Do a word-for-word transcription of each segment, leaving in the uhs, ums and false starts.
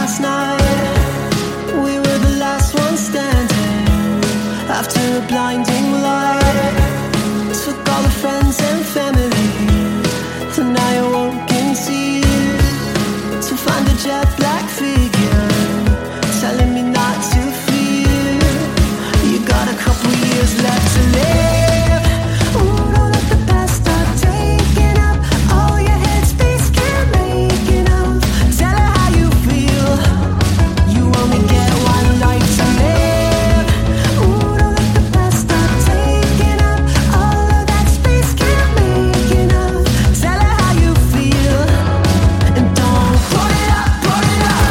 last night. We were the last ones standing after a blinding light. Took all the friends and family, and now you're woke in tears to find a jet black figure telling me not to fear. You got a couple years left to live. Ooh, don't let the past start taking up all your headspace, can't make enough. Tell her how you feel. You only get one life to live. Ooh, don't let the past start taking up all of that space, can't make enough. Tell her how you feel, and don't put it up, put it up.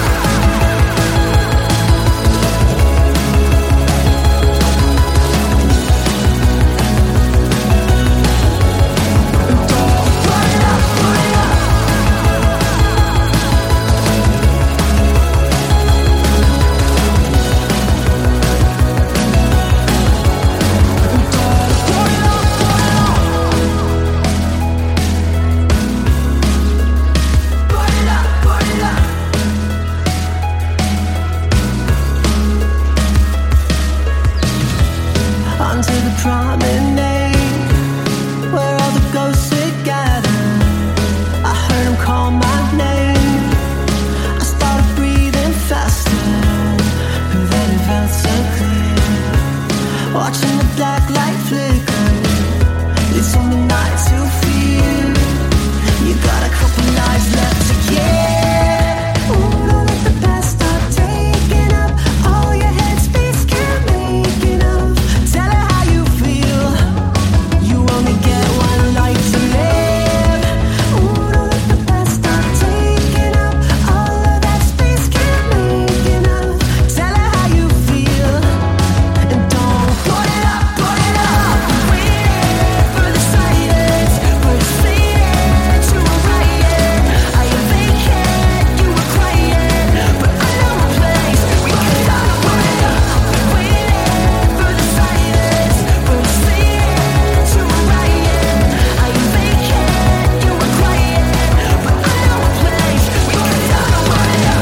Onto the promenade, where all the ghosts would gather. I heard them call my name. I started breathing faster, and then it felt so clear. Watching the black light flicker, it told me not to fear. You got a couple lives left to give. Ooh, don't let the past start taking up all your headspace, can't make enough. Tell her how you feel. You only get one life to live. Ooh, don't let the past start taking up all of that space, can't make enough. Tell her how you feel, and don't put it up, put it up. Waiting for the silence, for the fading to a riot. I am vacant, you were quiet, but I know a place we could stop. Put it up. Waiting for the silence, for the fading to a riot. I am vacant, you were quiet, but I know a place we could stop. Put it up.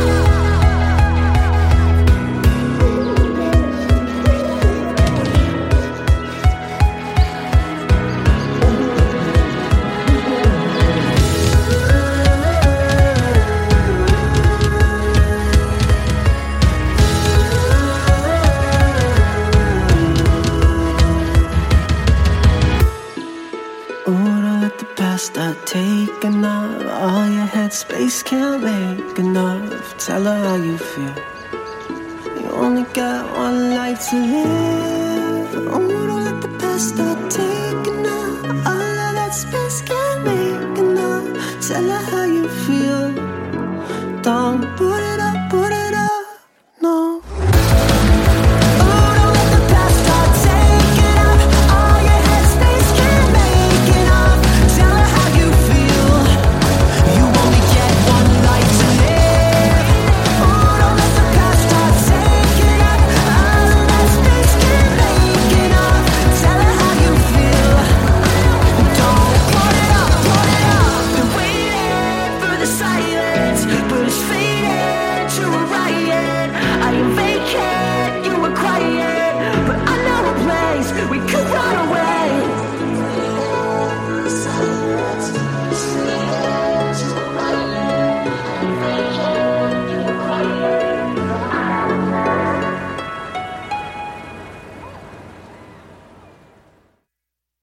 Ooh, don't let the past start taking up all your headspace, can't make enough. Tell her how you feel. You only got one life to live. Ooh, don't let the past start taking up all of that space, can't make enough. Tell her how